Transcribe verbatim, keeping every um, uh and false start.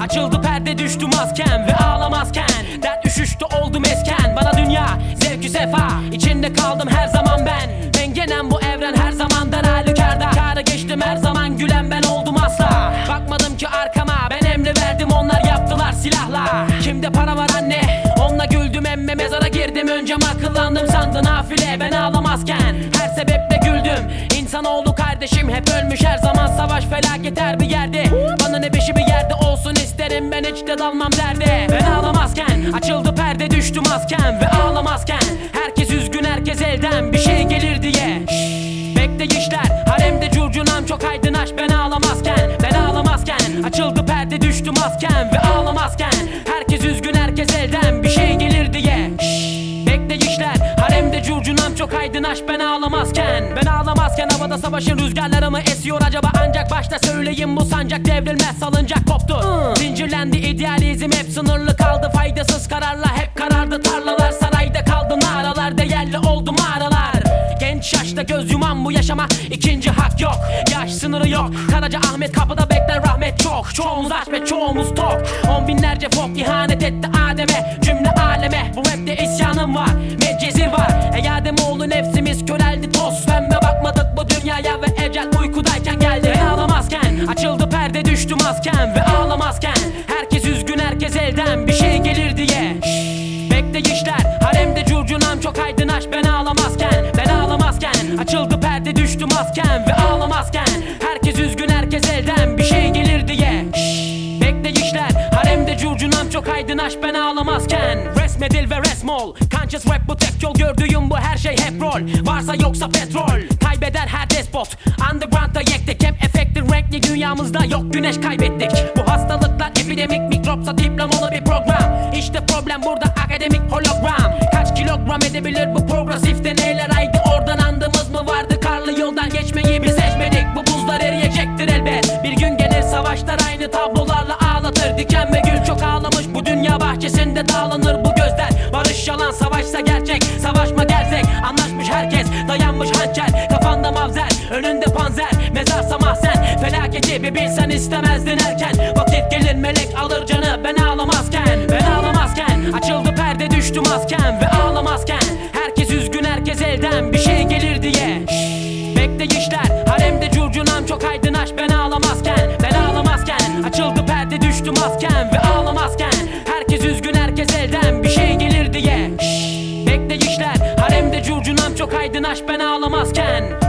Açıldı perde, düştü maskem ve ağlamazken dert üşüştü, oldum esken. Bana dünya zevkü sefa, içinde kaldım her zaman ben. Mengenem bu evren her zamandan halükarda. Kâra geçtim her zaman, gülen ben oldum asla. Bakmadım ki arkama, ben emri verdim, onlar yaptılar silahla. Kimde para var anne, onunla güldüm emme. Mezara girdim önce akıllandım, sandın nafile. Ben ağlamazken her sebeple güldüm. İnsanoğlu kardeşim hep ölmüş her zaman. Savaş felaket her bir yerde, bana ne beşi bir yerde olsun isterim. Ben hiç de dalmam derde. Ben ağlamazken açıldı perde, düştü maskem ve ağlamazken herkes üzgün, herkes elden bir şey gelir diye. Şşş, bekleyişler haremde curcunam çok aydınlaş. Ben ağlamazken, ben ağlamazken açıldı perde, düştü maskem ve ağlamazken herkes üzgün, herkes elden bir şey gelir diye. Şşş, bekleyişler haremde curcunam çok aydınlaş. Ben ağlamazken, ben ağlamazken havada savaşın rüzgarları mı esiyor acaba? Ancak başta söyleyeyim, bu sancak devrilmez, salıncak koptu. Zincirlendi idealizm, hep sınırlı kaldı. Faydasız kararla hep karardı tarlalar. Sarayda kaldı naralar, değerli oldu mağaralar. Genç yaşta göz yuman bu yaşama ikinci hak yok. Yaş sınırı yok, Karaca Ahmet kapıda bekler, rahmet çok. Çoğumuz aç ve çoğumuz tok. On binlerce fok ihanet etti Adem'e, cümle aleme. Bu rapte isyanım var, medcezir var. Ey Ademoğlu nefsimiz köreldi, toz pembe bakmadık bu dünyaya ve ecel uykudayken geldi. Ben ağlamazken açıldı perde, düştü maskem ve ağlamazken herkes üzgün, herkes elden bir şey gelir diye. Şşş, bekleyişler haremde curcunam çok aydınlaş. Ben ağlamazken, ben ağlamazken açıldı perde, düştü maskem ve ağlamazken herkes üzgün, herkes elden bir şey gelir diye. Şşş, bekleyişler haremde curcunam çok aydınlaş. Ben ağlamazken resmedil ve resmol, conscious rap bu tek yol. Gördüğüm bu her şey hep rol, varsa yoksa petrol. Kaybeder her despot, underground'da yektik. Hep efekti renkli dünyamızda yok, güneş kaybettik. Bu hastalıklar epidemik, mikropsa diplomalı bir program. İşte problem burada, akademik hologram. Kaç kilogram edebilir bu progresif deneyler? Haydi oradan andımız mı vardı? Karlı yoldan geçmeyi biz seçmedik. Bu buzlar eriyecektir elbet. Bir gün gelir savaşlar aynı tablolarla ağlatır. Diken ve gül çok ağlamış, bu dünya bahçesinde dağlanır bu gözler. Barış yalan, savaşsa gerçek, savaşma gerzek. Anlaşmış herkes, dayanmış hançer. Kafanda mavzer, önünde panzer. Mezarsa mahzen, felaketi bir bilsen istemezdin erken. Vakit gelir melek alır canı, ben ağlamazken. Ben ağlamazken açıldı perde, düştü maskem ve ağlamazken herkes üzgün, herkes elden bir şey gelir diye. Şşş, bekleyişler haremde curcunam çok aydınlaş. Ben ağlamazken, ben ağlamazken açıldı perde, düştü maskem ve ağlamazken herkes üzgün, herkes elden bir şey gelir diye. Şşş, bekleyişler haremde curcunam çok aydınlaş. Ben ağlamazken.